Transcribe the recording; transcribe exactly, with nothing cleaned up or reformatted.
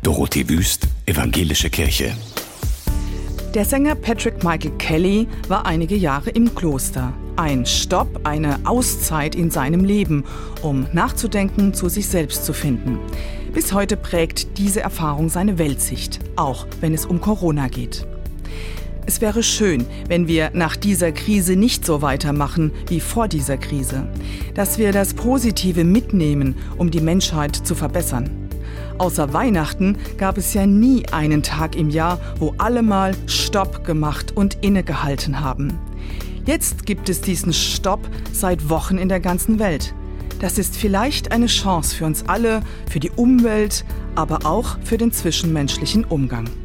Dorothee Wüst, Evangelische Kirche. Der Sänger Patrick Michael Kelly war einige Jahre im Kloster. Ein Stopp, eine Auszeit in seinem Leben, um nachzudenken, zu sich selbst zu finden. Bis heute prägt diese Erfahrung seine Weltsicht, auch wenn es um Corona geht. Es wäre schön, wenn wir nach dieser Krise nicht so weitermachen wie vor dieser Krise. Dass wir das Positive mitnehmen, um die Menschheit zu verbessern. Außer Weihnachten gab es ja nie einen Tag im Jahr, wo alle mal Stopp gemacht und innegehalten haben. Jetzt gibt es diesen Stopp seit Wochen in der ganzen Welt. Das ist vielleicht eine Chance für uns alle, für die Umwelt, aber auch für den zwischenmenschlichen Umgang.